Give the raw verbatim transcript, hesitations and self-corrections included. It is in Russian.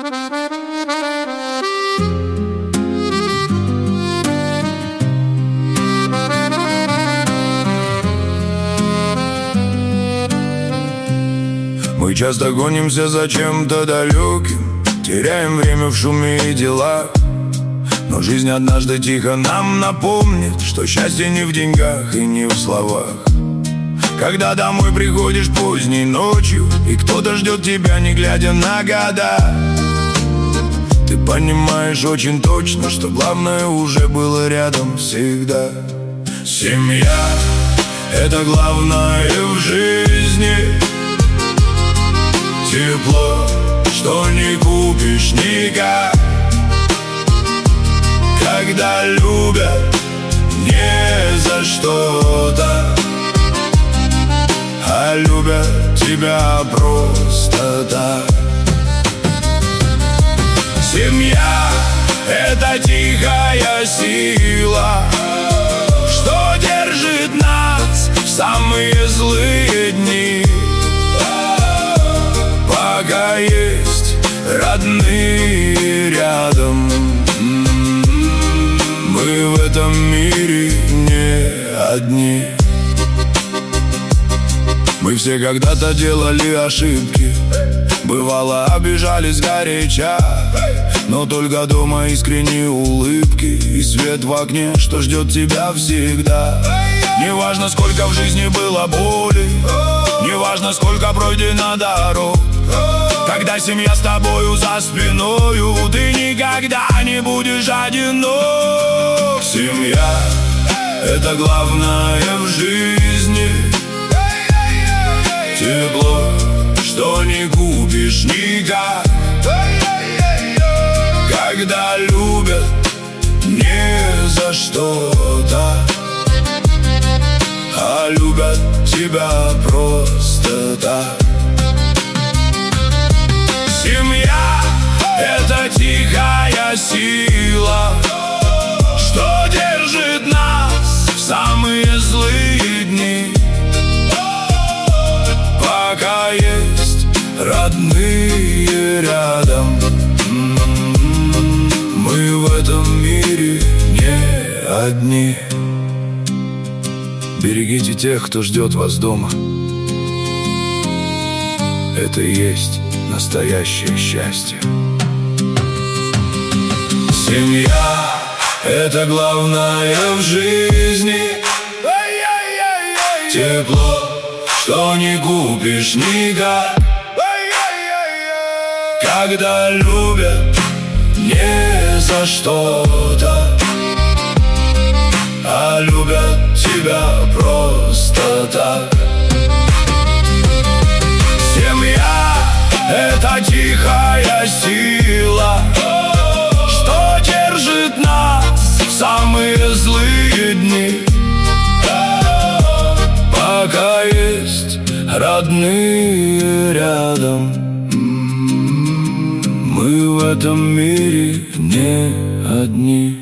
Мы часто гонимся за чем-то далеким, теряем время в шуме и делах. Но жизнь однажды тихо нам напомнит, что счастье не в деньгах и не в словах. Когда домой приходишь поздней ночью, и кто-то ждет тебя, не глядя на года, ты понимаешь очень точно, что главное уже было рядом всегда. Семья — это главное в жизни. Тепло, что не купишь никак. Когда любят не за что-то, а любят тебя просто так. Семья — это тихая сила, что держит нас в самые злые дни. Пока есть родные рядом, мы в этом мире не одни. Мы все когда-то делали ошибки, бывало обижались горяча, но только дома искренние улыбки и свет в окне, что ждет тебя всегда. Неважно, сколько в жизни было боли, неважно, сколько пройдено дорог, когда семья с тобою за спиною, ты никогда не будешь одинок. Семья — это главное в жизни. Тепло, что не купишь никак. Когда любят не за что-то, а любят тебя просто так. Семья — это тихая сила, что держит нас в самые злые дни. Пока есть родные рядом, мы в этом мире не одни. Берегите тех, кто ждет вас дома. Это и есть настоящее счастье. Семья — это главное в жизни. Тепло, что не купишь никак. Когда любят не за что-то, а любят тебя просто так. Семья — это тихая сила, что держит нас в самые злые дни. Пока есть родные рядом, мы в этом мире не одни.